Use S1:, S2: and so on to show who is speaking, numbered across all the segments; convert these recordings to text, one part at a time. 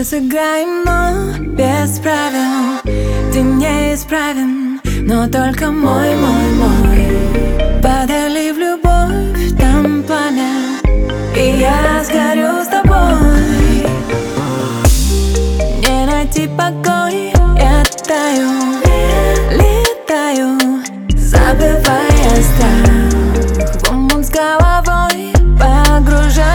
S1: Давай сыграем, но без правил. Ты неисправен, но только мой. Падали в любовь, там пламя, и я сгорю с тобой. Не найти покой, я таю, летаю, забывая страх. В омут с головой погружаюсь.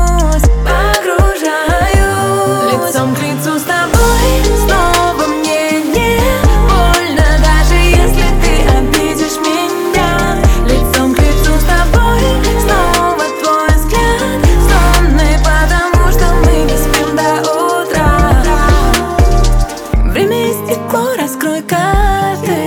S1: Лицом к лицу с тобой, снова мне не больно, даже если ты обидишь меня. Лицом к лицу с тобой, снова твой взгляд сонный, потому что мы не спим до утра. Время истекло, раскрой карты.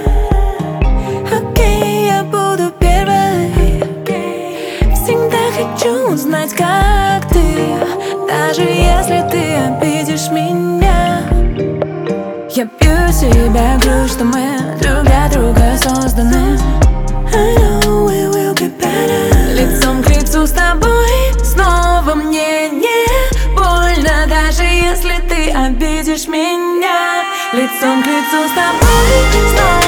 S1: Окей, я буду первой. Всегда хочу узнать, как ты, даже если ты обидишь меня. Я бью себя в грудь, что мы друг для друга созданы. I know we will be better. Лицом к лицу с тобой, снова мне не больно, даже если ты обидишь меня. Лицом к лицу с тобой, снова